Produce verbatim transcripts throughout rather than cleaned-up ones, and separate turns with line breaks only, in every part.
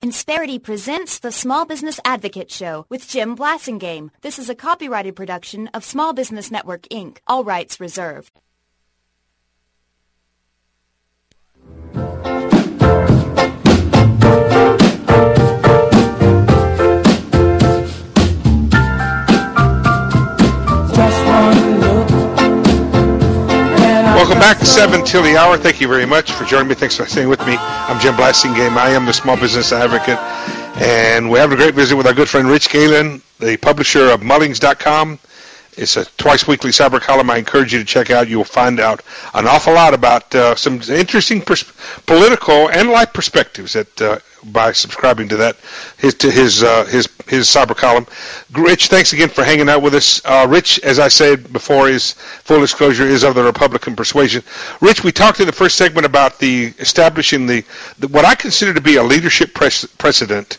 Insperity presents the Small Business Advocate Show with Jim Blasingame. This is a copyrighted production of Small Business Network, Incorporated. All rights reserved.
Welcome back to seven till the hour. Thank you very much for joining me. Thanks for staying with me. I'm Jim Blasingame. I am the Small Business Advocate, and we're having a great visit with our good friend Rich Galen, the publisher of Mullings dot com. It's a twice-weekly cyber column I encourage you to check out. You'll find out an awful lot about uh, some interesting pers- political and life perspectives that, uh, by subscribing to that, his to his uh, his his cyber column. Rich, thanks again for hanging out with us. Uh, Rich, as I said before, is full disclosure is of the Republican persuasion. Rich, we talked in the first segment about the establishing the, the what I consider to be a leadership pres- precedent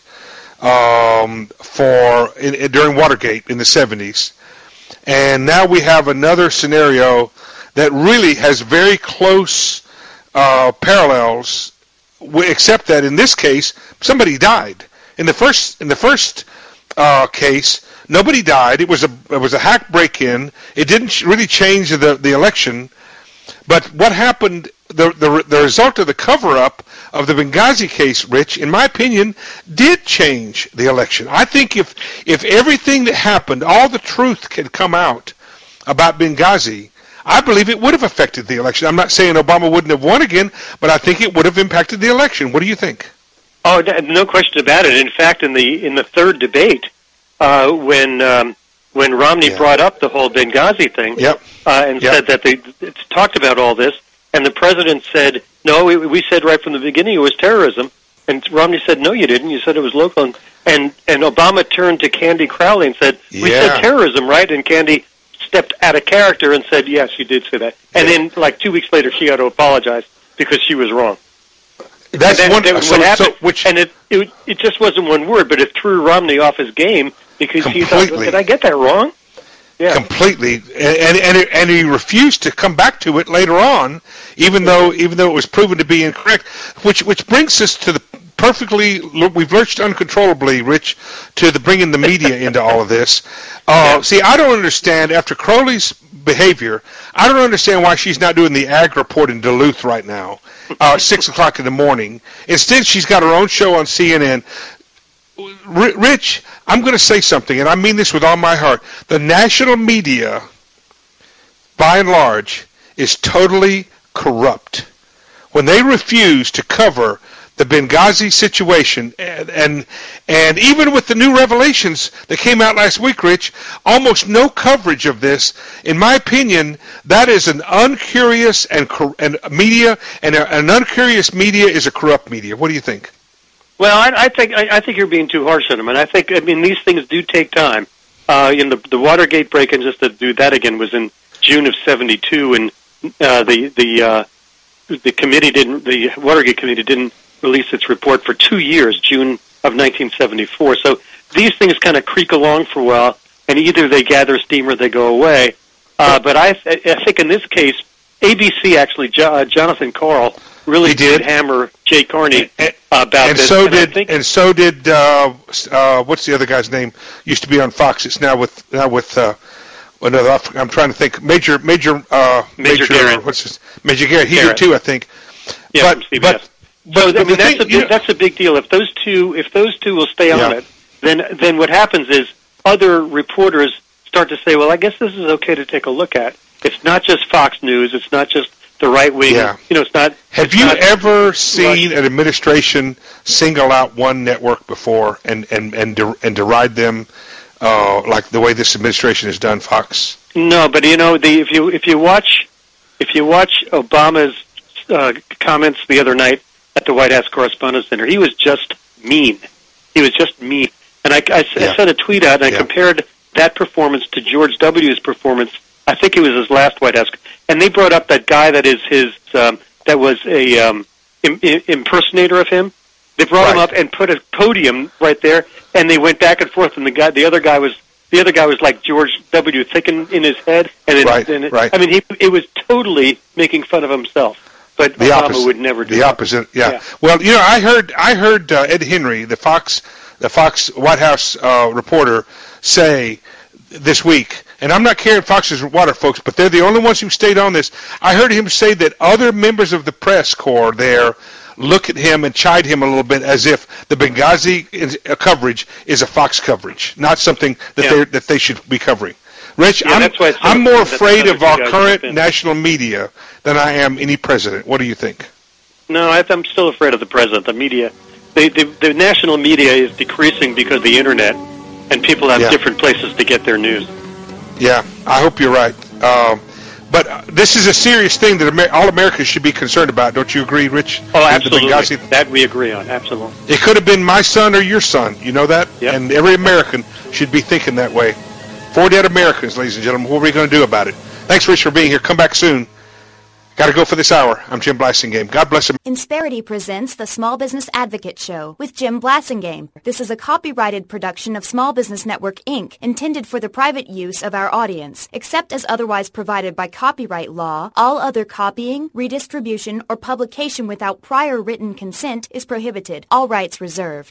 um, for in, in, during Watergate in the seventies. And now we have another scenario that really has very close uh, parallels, except that in this case, somebody died. In the first, in the first uh, case, nobody died. It was a it was a hack break-in. It didn't really change the the election. But what happened? The the the result of the cover-up of the Benghazi case, Rich, in my opinion, did change the election. I think if if everything that happened, all the truth had come out about Benghazi, I believe it would have affected the election. I'm not saying Obama wouldn't have won again, but I think it would have impacted the election. What do you think?
Oh, no question about it. In fact, in the in the third debate, uh, when um, when Romney yeah. brought up the whole Benghazi thing,
yep.
uh, and
yep.
said that they it's talked about all this. And the president said, no, we, we said right from the beginning it was terrorism. And Romney said, no, you didn't. You said it was local. And and, and Obama turned to Candy Crowley and said, we
yeah.
said terrorism, right? And Candy stepped out of character and said, yes, you did say that. And yeah. then, like, two weeks later, she had to apologize because she was wrong.
That's
and
one.
That,
so,
what happened,
so which,
and it, it it just wasn't one word, but it threw Romney off his game because he thought, did I get that wrong? Yeah.
Completely, and and it, and he refused to come back to it later on, even though even though it was proven to be incorrect. Which which brings us to the perfectly we've lurched uncontrollably, Rich, to the bringing the media into all of this. Uh, yeah. See, I don't understand after Crowley's behavior. I don't understand why she's not doing the Ag Report in Duluth right now, uh, six o'clock in the morning. Instead, she's got her own show on C N N. Rich, I'm going to say something, and I mean this with all my heart. The national media, by and large, is totally corrupt. When they refuse to cover the Benghazi situation, and, and and even with the new revelations that came out last week, Rich, almost no coverage of this. In my opinion, that is an uncurious and and media, and a, an uncurious media is a corrupt media. What do you think?
Well, I, I think I, I think you're being too harsh on them, and I think I mean these things do take time. Uh, in the the Watergate break-in, just to do that again, was in June of seventy-two, and uh, the the uh, the committee didn't the Watergate committee didn't release its report for two years, June of nineteen seventy-four. So these things kind of creak along for a while, and either they gather steam or they go away. Uh, but I I think in this case, A B C actually, jo- Jonathan Karl really
did.
did hammer Jay Carney.
And,
About
and
this.
so
and
did
think,
and so did uh, uh, what's the other guy's name? Used to be on Fox. It's now with now with uh, another. I'm trying to think. Major Major uh,
Major, Major Garrett.
What's his Major Garrett? He
Garrett.
did too, I think.
Yeah,
but
Steve,
but,
yes.
but,
so
but
I mean that's
thing,
a big,
you know,
that's a big deal. If those two if those two will stay on
yeah.
it, then then what happens is other reporters start to say, well, I guess this is okay to take a look at. It's not just Fox News. It's not just the right wing.
Yeah.
You know, it's not.
Have
it's
you
not
ever seen
Rush.
an administration single out one network before and and and, de- and deride them uh, like the way this administration has done Fox?
No, but you know, the if you if you watch if you watch Obama's uh, comments the other night at the White House Correspondents' Center, he was just mean. He was just mean, and I, I,
yeah.
I sent a tweet out and I
yeah.
compared that performance to George W.'s performance. I think it was his last White House, and they brought up that guy that is his um, that was a um, im- impersonator of him. They brought
right.
him up and put a podium right there, and they went back and forth. And the guy, the other guy was the other guy was like George W. thinking in his head, and it,
right,
and it,
right.
I mean, he it was totally making fun of himself. but
the
Obama
opposite,
would never do
the
that.
opposite. Yeah.
Yeah.
Well, you know, I heard I heard uh, Ed Henry, the Fox the Fox White House uh, reporter, say this week, and I'm not carrying Fox's water, folks, but they're the only ones who stayed on this. I heard him say that other members of the press corps there look at him and chide him a little bit as if the Benghazi is, uh, coverage is a Fox coverage, not something that
Yeah.
they that they should be covering. Rich,
Yeah,
I'm,
that's why it's so
I'm more
important that
afraid
the
of our
other two guys
current
jump in.
national media than I am any president. What do you think?
No, I, I'm still afraid of the president. The media, they, the, the national media is decreasing because of the internet, and people have
Yeah.
different places to get their news.
Yeah, I hope you're right. Um, but uh, this is a serious thing that Amer- all Americans should be concerned about. Don't you agree, Rich?
Oh,
And the
absolutely.
Benghazi-
That we agree on. Absolutely.
It could have been my son or your son. You know that?
Yep.
And every American should be thinking that way. Four dead Americans, ladies and gentlemen. What are we going to do about it? Thanks, Rich, for being here. Come back soon. Got to go for this hour. I'm Jim Blassingame. God bless him.
Insperity presents the Small Business Advocate Show with Jim Blassingame. This is a copyrighted production of Small Business Network, Incorporated, intended for the private use of our audience. Except as otherwise provided by copyright law, all other copying, redistribution, or publication without prior written consent is prohibited. All rights reserved.